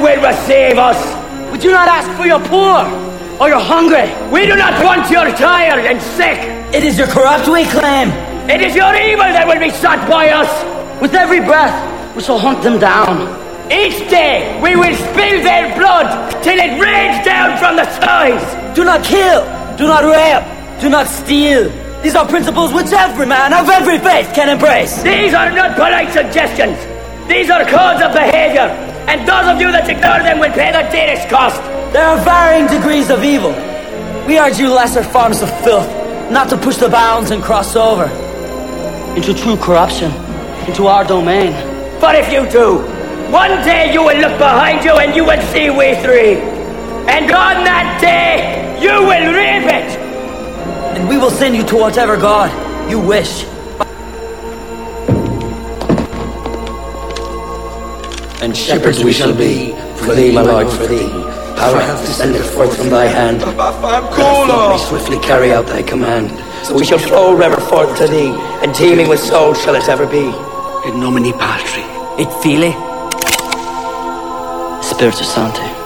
will receive us. We do not ask for your poor or your hungry. We do not want your tired and sick. It is your corrupt we claim. It is your evil that will be sought by us. With every breath, we shall hunt them down. Each day, we will spill their blood till it rains down from the skies. Do not kill. Do not rape. Do not steal. These are principles which every man of every faith can embrace. These are not polite suggestions. These are codes of behavior. And those of you that ignore them will pay the dearest cost. There are varying degrees of evil. We urge you lesser forms of filth not to push the bounds and cross over into true corruption, into our domain. But if you do, one day you will look behind you and you will see we three. And on that day, you will reap it. And we will send you to whatever God you wish. And shepherds we shall be, for thee, my Lord, for thee. Power hath descended forth from thy hand. Let me swiftly carry out thy command. So we shall flow river forth to thee, and teeming with souls shall it ever be. In nomine Patri, Et Filii, Spiritus Sancti.